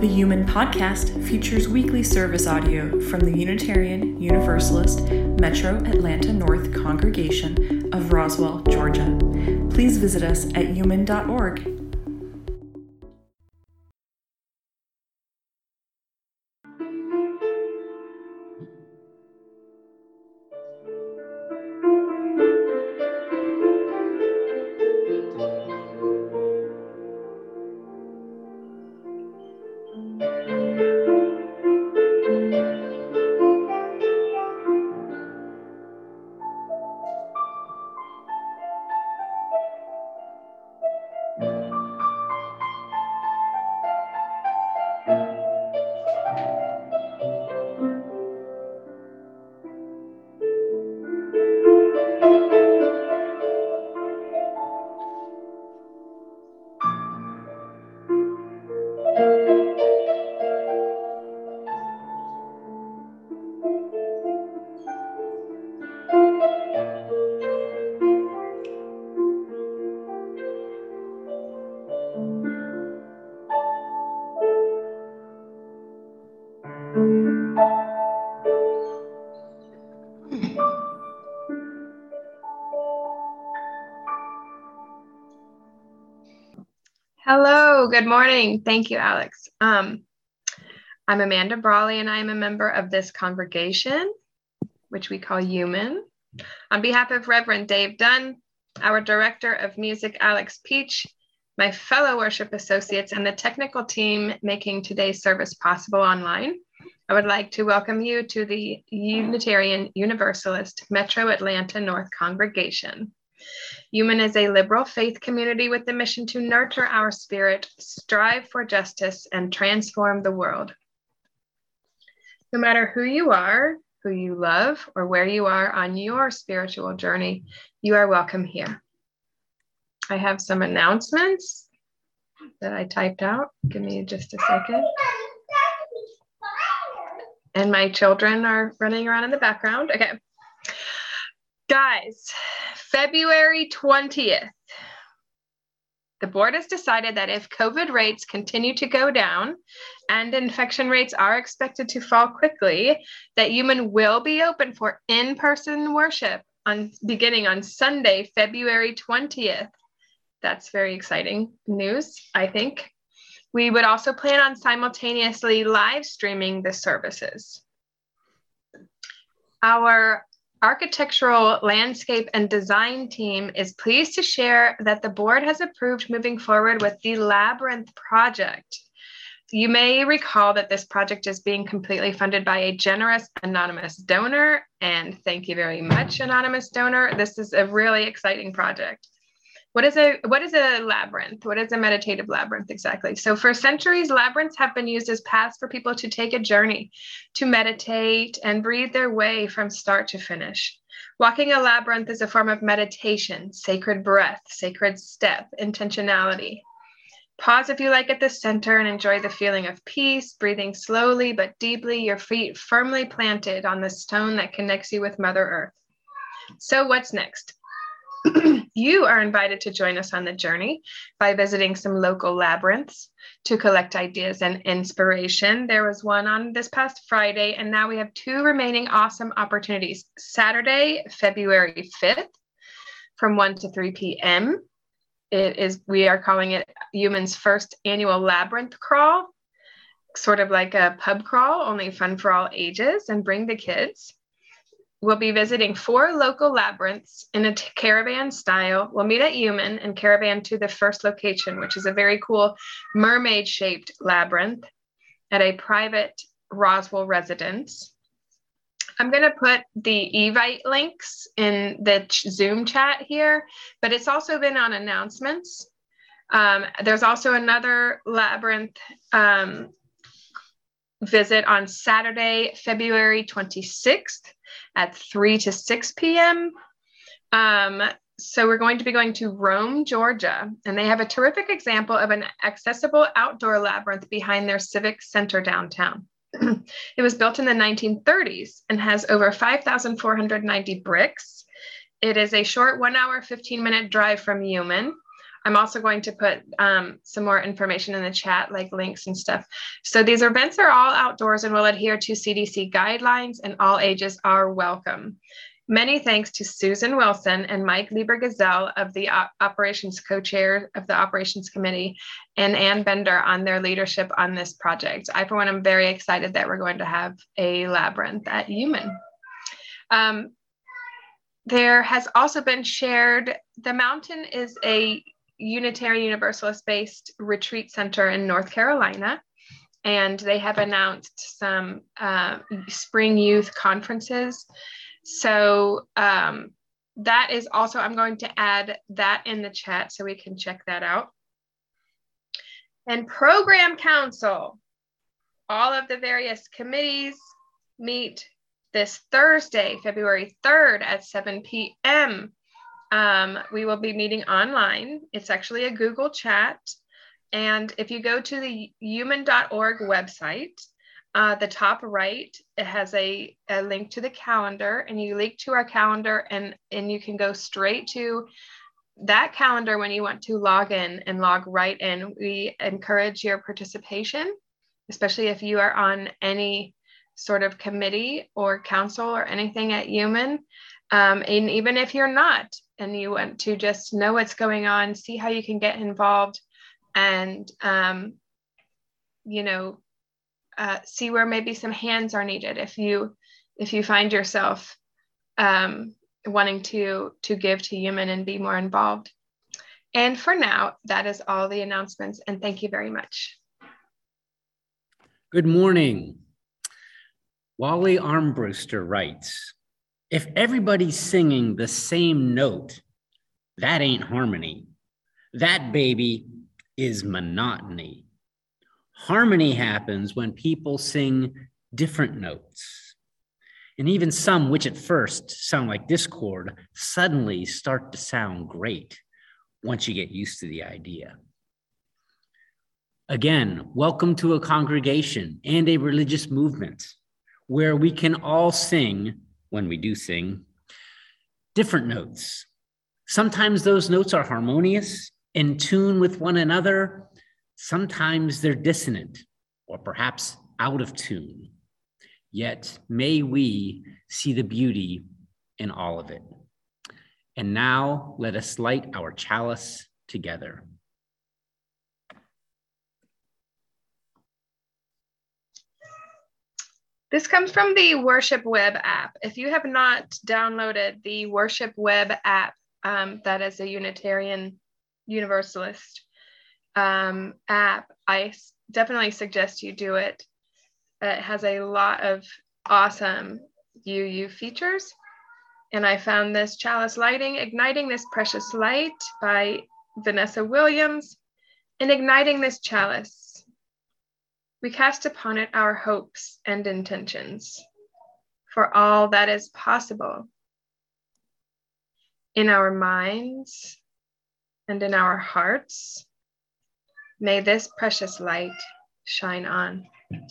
The Human Podcast features weekly service audio from the Unitarian Universalist Metro Atlanta North Congregation of Roswell, Georgia. Please visit us at human.org. Hello, good morning. Thank you, Alex. I'm Amanda Brawley, and I am a member of this congregation, which we call Human. On behalf of Reverend Dave Dunn, our Director of Music, Alex Peach, my fellow worship associates, and the technical team making today's service possible online, I would like to welcome you to the Unitarian Universalist Metro Atlanta North Congregation. Human is a liberal faith community with the mission to nurture our spirit, strive for justice, and transform the world. No matter who you are, who you love, or where you are on your spiritual journey, you are welcome here. I have some announcements that I typed out. Give me just a second. And my children are running around in the background. Okay. Guys, February 20th, the board has decided that if COVID rates continue to go down and infection rates are expected to fall quickly, that Human will be open for in-person worship beginning on Sunday, February 20th. That's very exciting news, I think. We would also plan on simultaneously live streaming the services. Our architectural landscape and design team is pleased to share that the board has approved moving forward with the Labyrinth project. You may recall that this project is being completely funded by a generous anonymous donor, and thank you very much, anonymous donor. This is a really exciting project. What is a labyrinth? What is a meditative labyrinth exactly? So for centuries, labyrinths have been used as paths for people to take a journey, to meditate and breathe their way from start to finish. Walking a labyrinth is a form of meditation, sacred breath, sacred step, intentionality. Pause if you like at the center and enjoy the feeling of peace, breathing slowly but deeply, your feet firmly planted on the stone that connects you with Mother Earth. So what's next? You are invited to join us on the journey by visiting some local labyrinths to collect ideas and inspiration. There was one on this past Friday, and now we have two remaining awesome opportunities. Saturday, February 5th, from 1 to 3 p.m. We are calling it Human's first annual labyrinth crawl, sort of like a pub crawl, only fun for all ages, and bring the kids. We'll be visiting 4 local labyrinths in a caravan style. We'll meet at Human and caravan to the first location, which is a very cool mermaid-shaped labyrinth at a private Roswell residence. I'm going to put the Evite links in the Zoom chat here, but it's also been on announcements. There's also another labyrinth visit on Saturday, February 26th. At 3 to 6 p.m. So we're going to be going to Rome, Georgia, and they have a terrific example of an accessible outdoor labyrinth behind their civic center downtown. It was built in the 1930s and has over 5,490 bricks. It is a short 1 hour, 15-minute drive from Human. I'm also going to put some more information in the chat, like links and stuff. So these events are all outdoors and will adhere to CDC guidelines, and all ages are welcome. Many thanks to Susan Wilson and Mike Lieber-Gazelle of the operations co-chair of the operations committee, and Ann Bender on their leadership on this project. I, for one, am very excited that we're going to have a labyrinth at UUMAN. There has also been shared, the Mountain is a Unitarian Universalist-based retreat center in North Carolina, and they have announced some spring youth conferences. So that is also, I'm going to add that in the chat so we can check that out. And Program Council, all of the various committees meet this Thursday, February 3rd at 7 p.m. We will be meeting online. It's actually a Google chat. And if you go to the UUMAN.org website, the top right, it has a link to the calendar, and you link to our calendar, and you can go straight to that calendar when you want to log in and log right in. We encourage your participation, especially if you are on any sort of committee or council or anything at UUMAN. And even if you're not, and you want to just know what's going on, see how you can get involved, and see where maybe some hands are needed if you find yourself wanting to give to UUMAN and be more involved. And for now, that is all the announcements, and thank you very much. Good morning. Wally Armbruster writes, if everybody's singing the same note, that ain't harmony. That, baby, is monotony. Harmony happens when people sing different notes. And even some which at first sound like discord suddenly start to sound great once you get used to the idea. Again, welcome to a congregation and a religious movement where we can all sing, when we do sing, different notes. Sometimes those notes are harmonious, in tune with one another. Sometimes they're dissonant or perhaps out of tune. Yet may we see the beauty in all of it. And now let us light our chalice together. This comes from the Worship Web app. If you have not downloaded the Worship Web app, that is a Unitarian Universalist app, I definitely suggest you do it. It has a lot of awesome UU features. And I found this chalice lighting, Igniting This Precious Light by Vanessa Williams. In igniting this chalice, we cast upon it our hopes and intentions for all that is possible in our minds and in our hearts. May this precious light shine on.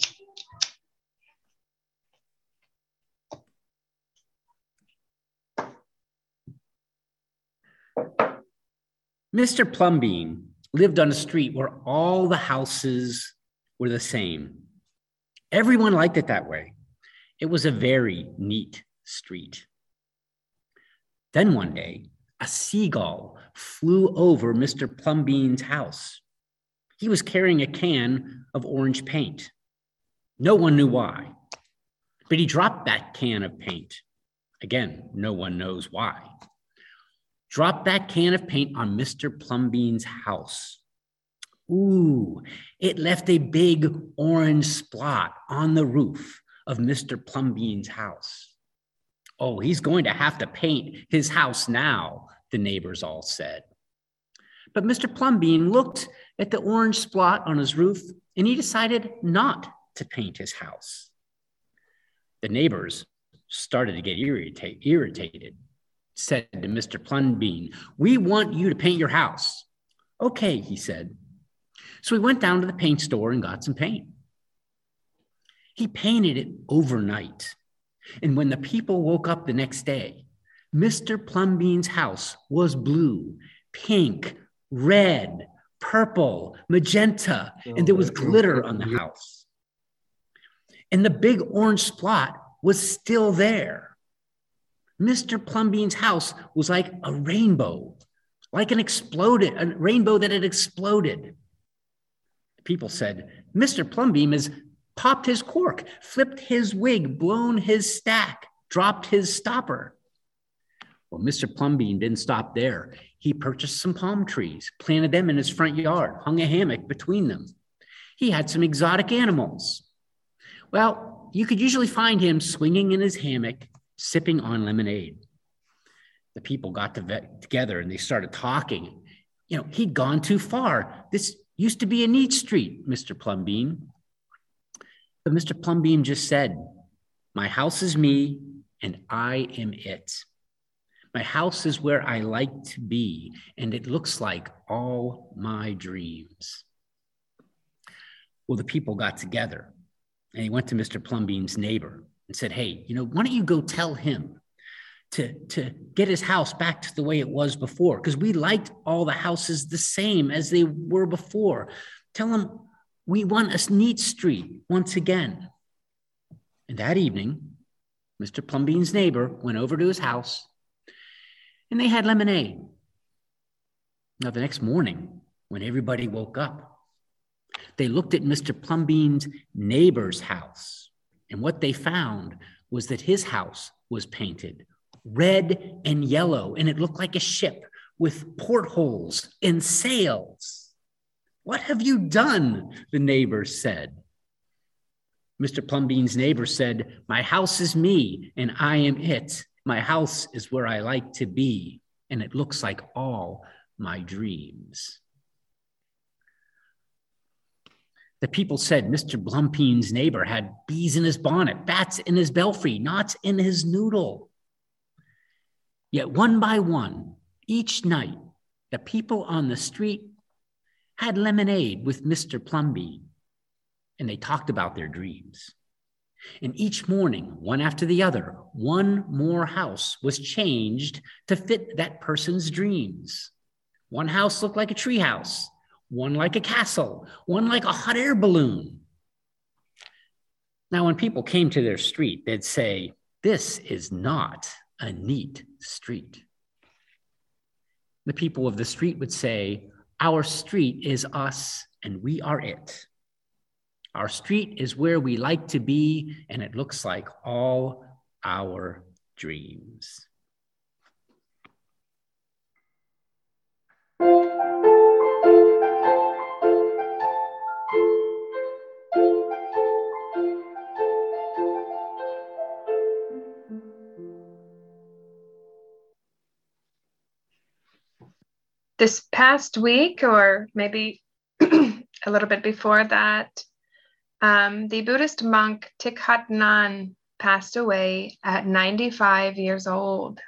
Mr. Plumbean lived on a street where all the houses were the same. Everyone liked it that way. It was a very neat street. Then one day, a seagull flew over Mr. Plumbean's house. He was carrying a can of orange paint. No one knew why, but he dropped that can of paint. Again, no one knows why. Dropped that can of paint on Mr. Plumbean's house. Ooh, it left a big orange spot on the roof of Mr. Plumbean's house. Oh, he's going to have to paint his house now, the neighbors all said. But Mr. Plumbean looked at the orange spot on his roof, and he decided not to paint his house. The neighbors started to get irritated, said to Mr. Plumbean, "We want you to paint your house." "Okay," he said. So he went down to the paint store and got some paint. He painted it overnight. And when the people woke up the next day, Mr. Plumbean's house was blue, pink, red, purple, magenta, and there was glitter on the house. And the big orange spot was still there. Mr. Plumbean's house was like a rainbow, like a rainbow that had exploded. People said, Mr. Plumbean has popped his cork, flipped his wig, blown his stack, dropped his stopper. Well, Mr. Plumbean didn't stop there. He purchased some palm trees, planted them in his front yard, hung a hammock between them. He had some exotic animals. Well, you could usually find him swinging in his hammock, sipping on lemonade. The people got together and they started talking. He'd gone too far. This used to be a neat street, Mr. Plumbean. But Mr. Plumbean just said, my house is me and I am it. My house is where I like to be, and it looks like all my dreams. Well, the people got together, and he went to Mr. Plumbean's neighbor and said, hey, why don't you go tell him to get his house back to the way it was before, because we liked all the houses the same as they were before. Tell him we want a neat street once again. And that evening, Mr. Plumbean's neighbor went over to his house, and they had lemonade. Now, the next morning, when everybody woke up, they looked at Mr. Plumbean's neighbor's house, and what they found was that his house was painted red and yellow, and it looked like a ship with portholes and sails. What have you done? The neighbor said. Mr. Plumbean's neighbor said, my house is me, and I am it. My house is where I like to be, and it looks like all my dreams. The people said Mr. Plumbean's neighbor had bees in his bonnet, bats in his belfry, knots in his noodle. Yet one by one, each night, the people on the street had lemonade with Mr. Plumbean, and they talked about their dreams. And each morning, one after the other, one more house was changed to fit that person's dreams. One house looked like a tree house, one like a castle, one like a hot air balloon. Now, when people came to their street, they'd say, this is not a neat street. The people of the street would say, our street is us and we are it. Our street is where we like to be, and it looks like all our dreams. This past week, or maybe a little bit before that, the Buddhist monk Thich Hat Hanh passed away at 95 years old.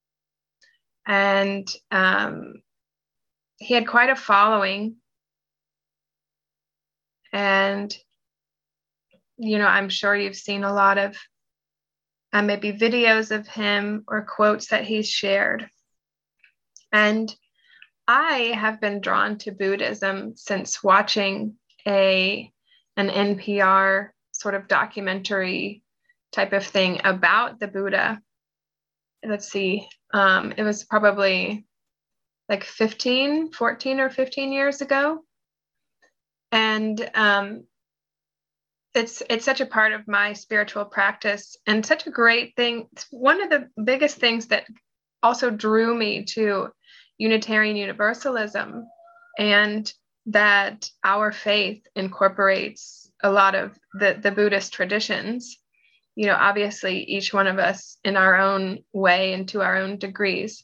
And he had quite a following. And, I'm sure you've seen a lot of maybe videos of him or quotes that he's shared. And I have been drawn to Buddhism since watching an NPR sort of documentary type of thing about the Buddha. Let's see, it was probably like 14 or 15 years ago. And it's such a part of my spiritual practice and such a great thing. It's one of the biggest things that also drew me to Unitarian Universalism, and that our faith incorporates a lot of the Buddhist traditions, obviously each one of us in our own way and to our own degrees.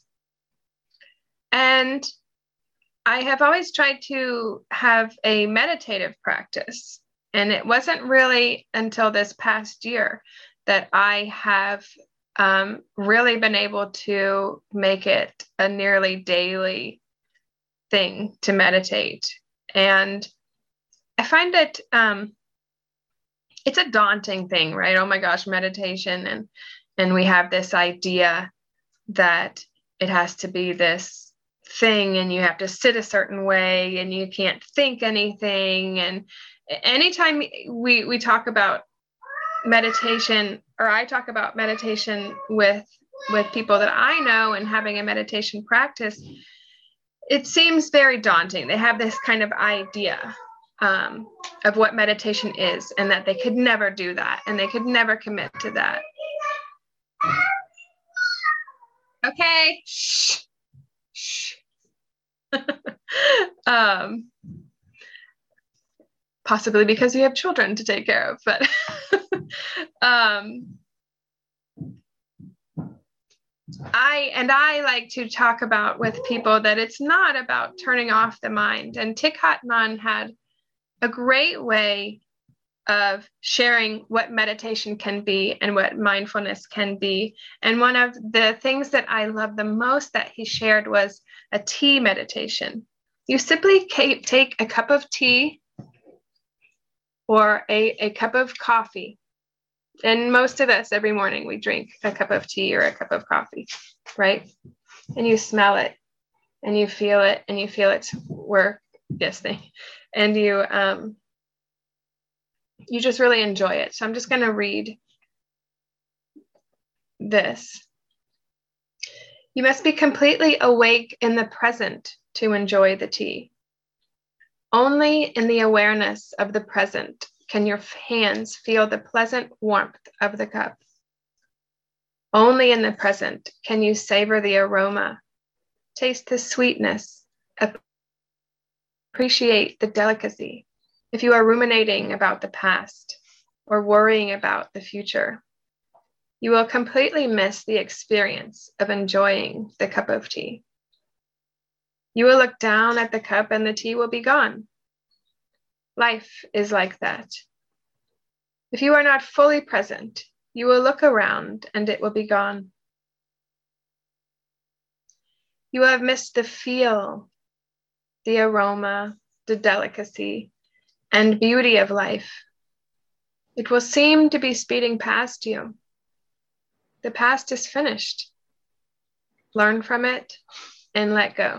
And I have always tried to have a meditative practice. And it wasn't really until this past year that I have really been able to make it a nearly daily thing to meditate. And I find that it's a daunting thing, right? Oh my gosh, meditation. And we have this idea that it has to be this thing, and you have to sit a certain way, and you can't think anything. And anytime we talk about meditation, or I talk about meditation with people that I know and having a meditation practice, it seems very daunting. They have this kind of idea of what meditation is, and that they could never do that, and they could never commit to that. Okay. Shh. Shh. Possibly because you have children to take care of, but I like to talk about with people that it's not about turning off the mind. And Thich Nhat Hanh had a great way of sharing what meditation can be and what mindfulness can be. And one of the things that I love the most that he shared was a tea meditation. You simply take a cup of tea or a cup of coffee. And most of us every morning, we drink a cup of tea or a cup of coffee, right? And you smell it and you feel it, and you feel its work. Yes, and you just really enjoy it. So I'm just going to read this. You must be completely awake in the present to enjoy the tea. Only in the awareness of the present can your hands feel the pleasant warmth of the cup. Only in the present can you savor the aroma, taste the sweetness, appreciate the delicacy. If you are ruminating about the past or worrying about the future, you will completely miss the experience of enjoying the cup of tea. You will look down at the cup and the tea will be gone. Life is like that. If you are not fully present, you will look around and it will be gone. You have missed the feel, the aroma, the delicacy, and beauty of life. It will seem to be speeding past you. The past is finished. Learn from it and let go.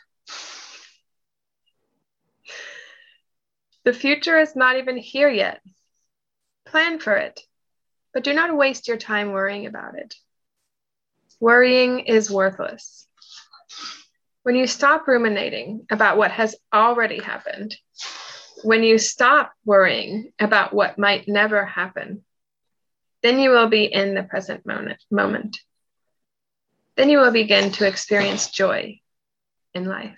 The future is not even here yet. Plan for it, but do not waste your time worrying about it. Worrying is worthless. When you stop ruminating about what has already happened, when you stop worrying about what might never happen, then you will be in the present moment. Then you will begin to experience joy in life.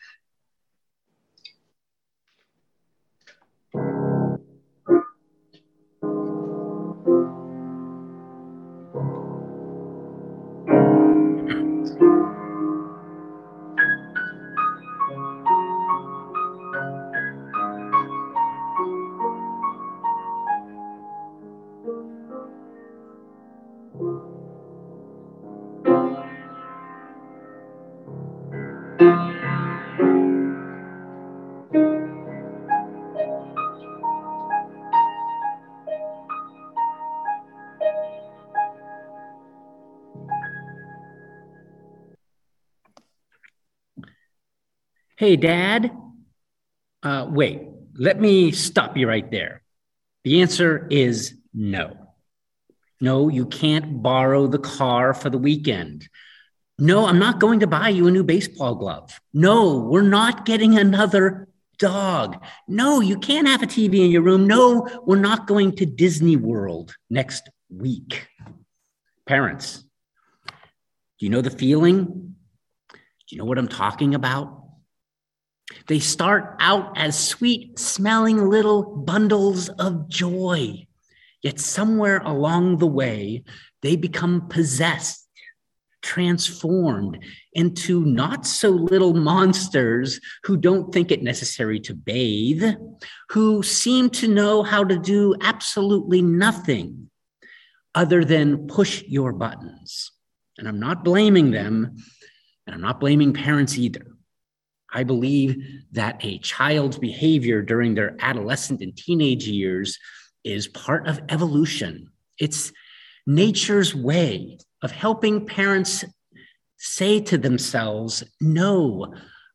Hey, Dad. Wait, let me stop you right there. The answer is no. No, you can't borrow the car for the weekend. No, I'm not going to buy you a new baseball glove. No, we're not getting another dog. No, you can't have a TV in your room. No, we're not going to Disney World next week. Parents, do you know the feeling? Do you know what I'm talking about? They start out as sweet-smelling little bundles of joy, yet somewhere along the way, they become possessed, transformed into not so little monsters who don't think it necessary to bathe, who seem to know how to do absolutely nothing other than push your buttons. And I'm not blaming them, and I'm not blaming parents either. I believe that a child's behavior during their adolescent and teenage years is part of evolution. It's nature's way of helping parents say to themselves, no,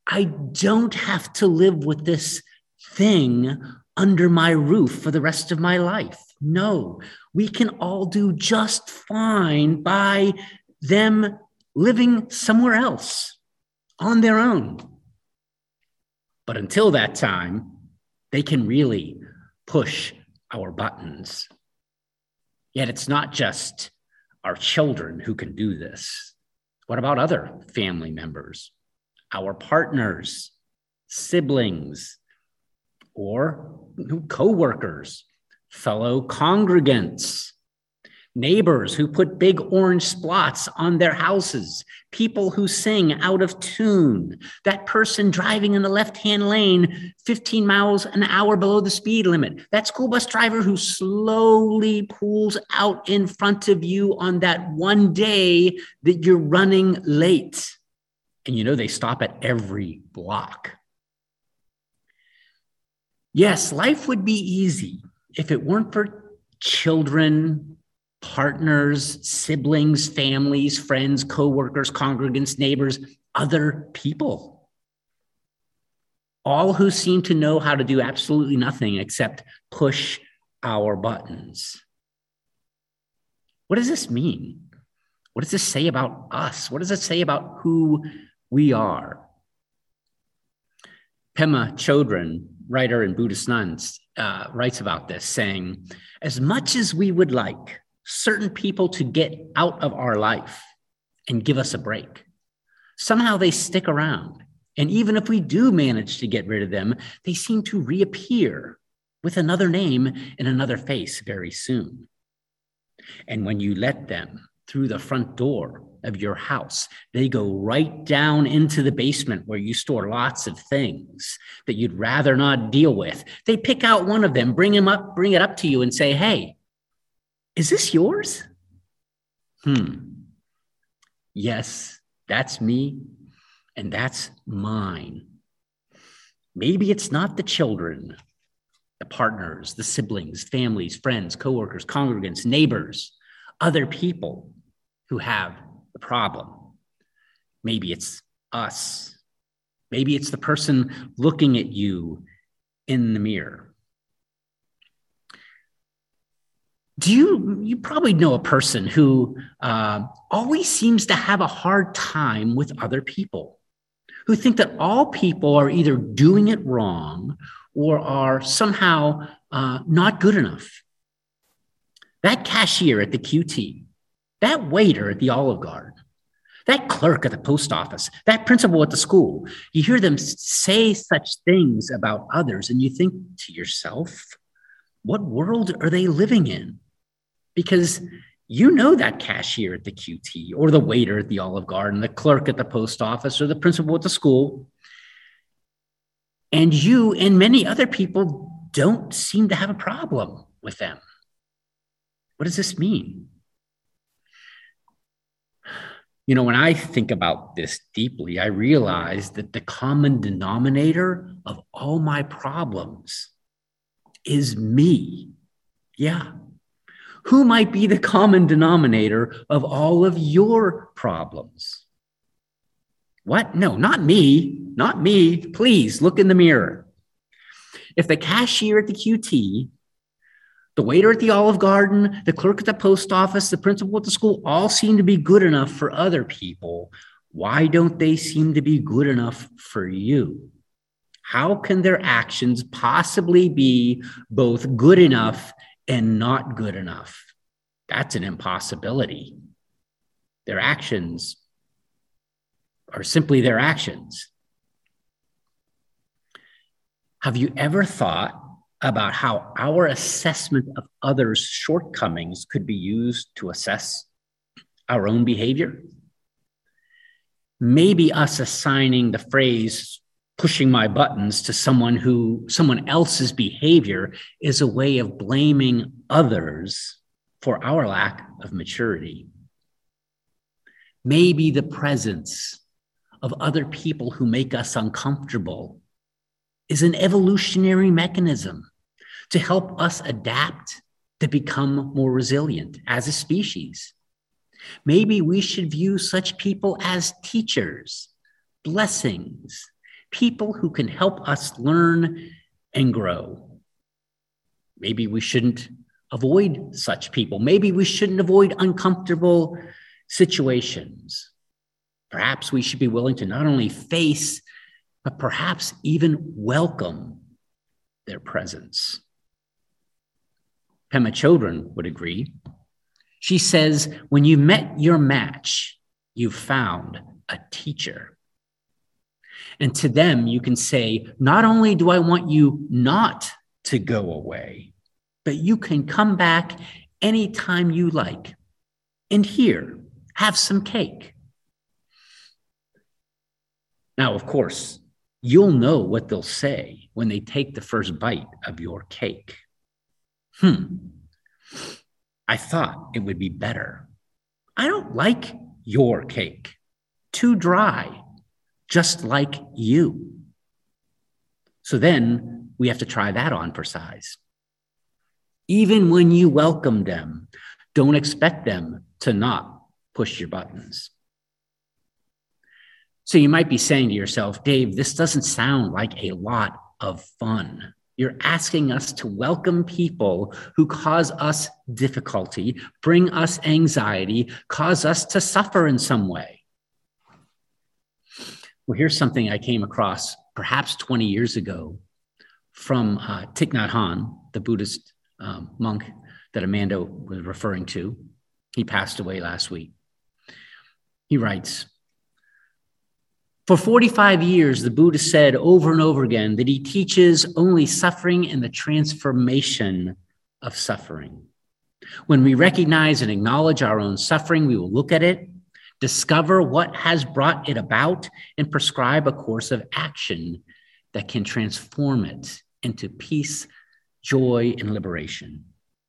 I don't have to live with this thing under my roof for the rest of my life. No, we can all do just fine by them living somewhere else on their own. But until that time, they can really push our buttons. Yet it's not just our children who can do this. What about other family members, our partners, siblings, or co-workers, fellow congregants, neighbors who put big orange spots on their houses, people who sing out of tune, that person driving in the left-hand lane 15 miles an hour below the speed limit, that school bus driver who slowly pulls out in front of you on that one day that you're running late. And you know they stop at every block. Yes, life would be easy if it weren't for children, partners, siblings, families, friends, co-workers, congregants, neighbors, other people. All who seem to know how to do absolutely nothing except push our buttons. What does this mean? What does this say about us? What does it say about who we are? Pema Chodron, writer in Buddhist Nuns, writes about this, saying, as much as we would like certain people to get out of our life and give us a break, somehow they stick around. And even if we do manage to get rid of them, they seem to reappear with another name and another face very soon. And when you let them through the front door of your house, they go right down into the basement where you store lots of things that you'd rather not deal with. They pick out one of them, bring it up to you and say, hey, is this yours? Yes, that's me, and that's mine. Maybe it's not the children, the partners, the siblings, families, friends, coworkers, congregants, neighbors, other people who have the problem. Maybe it's us. Maybe it's the person looking at you in the mirror. You probably know a person who always seems to have a hard time with other people, who think that all people are either doing it wrong or are somehow not good enough. That cashier at the QT, that waiter at the Olive Garden, that clerk at the post office, that principal at the school, you hear them say such things about others and you think to yourself, what world are they living in? Because you know that cashier at the QT or the waiter at the Olive Garden, the clerk at the post office or the principal at the school. And you and many other people don't seem to have a problem with them. What does this mean? You know, when I think about this deeply, I realize that the common denominator of all my problems is me. Yeah. Who might be the common denominator of all of your problems? What? No, not me. Not me. Please look in the mirror. If the cashier at the QT, the waiter at the Olive Garden, the clerk at the post office, the principal at the school all seem to be good enough for other people, why don't they seem to be good enough for you? How can their actions possibly be both good enough and not good enough? That's an impossibility. Their actions are simply their actions. Have you ever thought about how our assessment of others' shortcomings could be used to assess our own behavior? Maybe us assigning the phrase pushing my buttons to someone else's behavior is a way of blaming others for our lack of maturity. Maybe the presence of other people who make us uncomfortable is an evolutionary mechanism to help us adapt to become more resilient as a species. Maybe we should view such people as teachers, blessings, people who can help us learn and grow. Maybe we shouldn't avoid such people. Maybe we shouldn't avoid uncomfortable situations. Perhaps we should be willing to not only face, but perhaps even welcome their presence. Pema Chodron would agree. She says, when you met your match, you found a teacher. And to them, you can say, not only do I want you not to go away, but you can come back anytime you like. And here, have some cake. Now, of course, you'll know what they'll say when they take the first bite of your cake. I thought it would be better. I don't like your cake. Too dry, just like you. So then we have to try that on for size. Even when you welcome them, don't expect them to not push your buttons. So you might be saying to yourself, Dave, this doesn't sound like a lot of fun. You're asking us to welcome people who cause us difficulty, bring us anxiety, cause us to suffer in some way. Well, here's something I came across perhaps 20 years ago from Thich Nhat Hanh, the Buddhist monk that Amanda was referring to. He passed away last week. He writes, for 45 years, the Buddha said over and over again that he teaches only suffering and the transformation of suffering. When we recognize and acknowledge our own suffering, we will look at it, discover what has brought it about, and prescribe a course of action that can transform it into peace, joy, and liberation.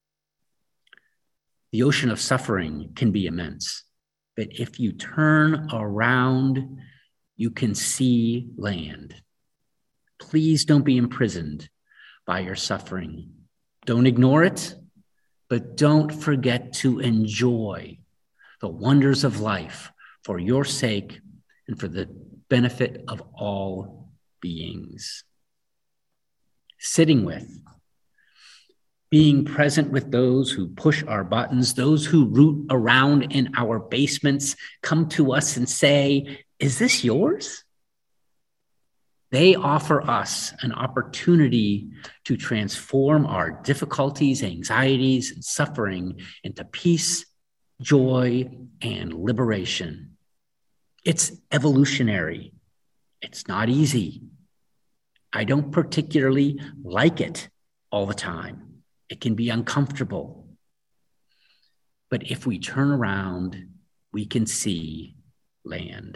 The ocean of suffering can be immense, but if you turn around, you can see land. Please don't be imprisoned by your suffering. Don't ignore it, but don't forget to enjoy the wonders of life for your sake and for the benefit of all beings. Sitting with, being present with those who push our buttons, those who root around in our basements, come to us and say, is this yours? They offer us an opportunity to transform our difficulties, anxieties, and suffering into peace, joy, and liberation. It's evolutionary. It's not easy. I don't particularly like it all the time. It can be uncomfortable. But if we turn around, we can see land.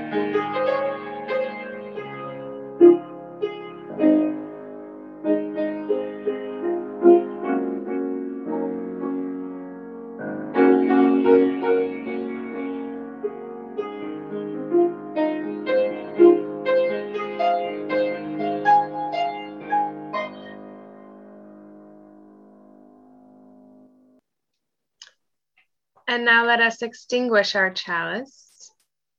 And now let us extinguish our chalice.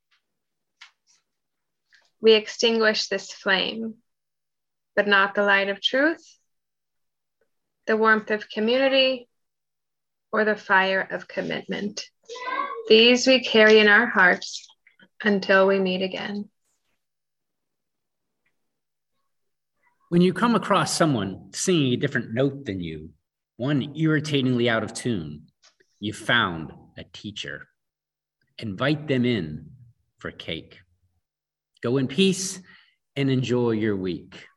We extinguish this flame, but not the light of truth, the warmth of community, or the fire of commitment. These we carry in our hearts until we meet again. When you come across someone singing a different note than you, one irritatingly out of tune, you found a teacher. Invite them in for cake. Go in peace and enjoy your week.